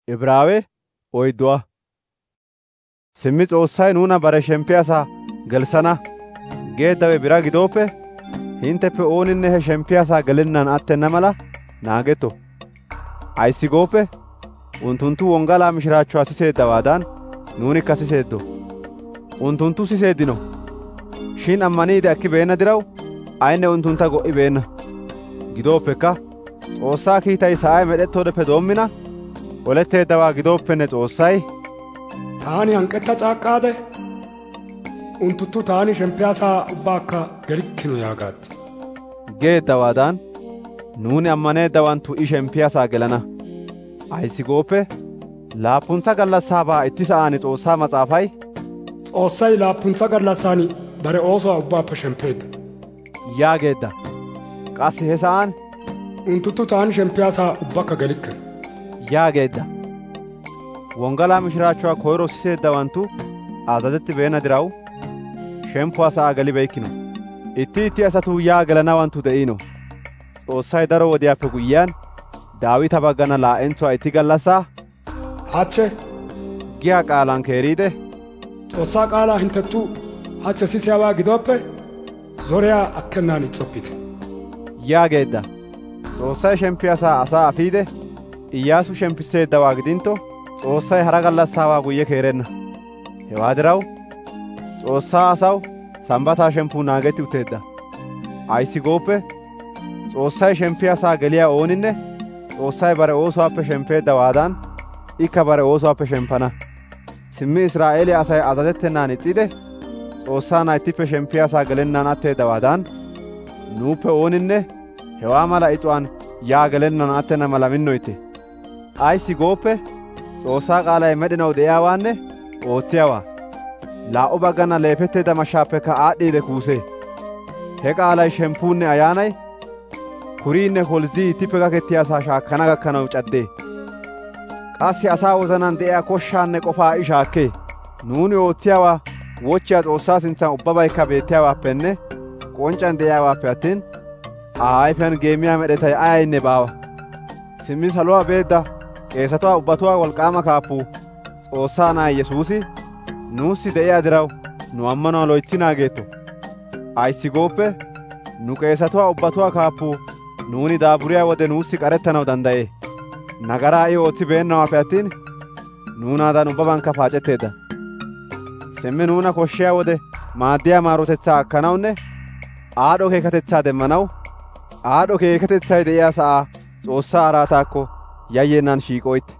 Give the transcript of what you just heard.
Ibraawe oydduwa. Simmi Xoossay nuuna bare shemppiyaasaa gelissana geeddawe bira gidooppe, hintteppe ooninne he shemppiyaasaa gelennan attenna mala naagetto. Ayssi gooppe, unttunttu wonggalaa mishiraachchuwaa siseeddawaadan nuunikka siseeddo. Unttunttu siseeddino, shin ammaniide akkibeenna diraw ayinne unttuntta go"ibeenna. Gidooppekka Xoossaa kiitay sa'ay med'ettoodeppe doommina oletteeddawaa gidooppenne Xoossay, taani hanqetta caaqqaade unttunttu taani shemppiyaasaa ubbaakka gelikkino yaagaatti geeddawaadan nuuni ammaneeddawanttu I shemppiyaasaa gelana. Ayssi gooppe, laappuntsa gallassaabaa itti sa'aan Xoossaa Mas'aafay, Xoossay laappuntsa gallassaan bare oosuwaa ubbaappe shemppeedda yaageedda. Qassi he sa'aan unttunttu taani shemppiyaasaa ubbakka gelikkino yaageedda. Wonggalaa mishiraachchuwaa koyro siseeddawanttu azazettibeenna diraw shemppuwaa sa'aa gelibeykkino. Itti asatuu yaa gelanawanttu de'iino. Xoossay daro wodiyaappe guyyiyaan Daawita baggana laa'entsuwaa itti gallassaa hachche giyaa qaalan keeriide, Xoossaa qaalaa hinttettu hachche sisiyaawaa gidooppe zoriyaa akkennaan ixxoppite yaageedda. Xoossay shemppiyaasaa asaa afiide Iyyaasu shemppisseeddawaa gidintto, Xoossay hara gallassaawaa guyye keerenna. Hewaa diraw Xoossaa asaw Sambbataa shemppuu naagetti utteedda. Ayssi gooppe, Xoossay shemppiyaasaa geliyaa ooninne Xoossay bare oosuwaappe shemppeeddawaadan ikka bare oosuwaappe shemppana. Simmi Israa'eeliyaa asay azazettennan ixxiide Xoossaa nayttippe shemppiyaasaa gelennaan atteeddawaadan nuuppe ooninne hewaa mala ixuwaan yaa gelennan attenna mala minnoytte. Ayssi gooppe, Xoossaa qaalay med'inaw de'iyaawaanne ootsiyaawaa. Laa"u baggana leefetteedda mashshaappekka aad'd'iide kuusee. He qaalay shemppuunne ayaanay, kuriinne kolzzii ittippe gakettiyaasaa shaakkana gakkanaw c'addee. Qassi asaa wozanaan de'iyaa koshshaanne qofaa I shaakkee. Nuuni ootsiyaawaa wochchiyaa Xoossaa sintsan ubbabaykka beettiyaawaappenne k'onc'c'an de'iyaawaappe attin Aa ayfiyaan geemiyaa med'etay ayaynne baawa. Simmi saluwaa beedda qeesatuwaa ubbatuwaa wolk'k'aama kaappuu Xoossaa Na'ay Yesuusi nuussi de'iyaa diraw nu ammanuwaa loytsi naageetto. Ayssi gooppe, nu qeesatuwaa ubbatuwaa kaappuu nuuni daaburiyaa wode nuussi k'arettanaw danddayee. Nagaraa I ootsibeennawaappe attin nuunaadan ubbabankka paacetteedda. Simmi nuuna koshshiyaa wode maaddiyaa maarotetsaa akkanawunne aad'o keekatetsaa demmanaw aad'o keekatetsay de'iyaa sa'aa Xoossaa araataakko yayyennan shiiqoytte.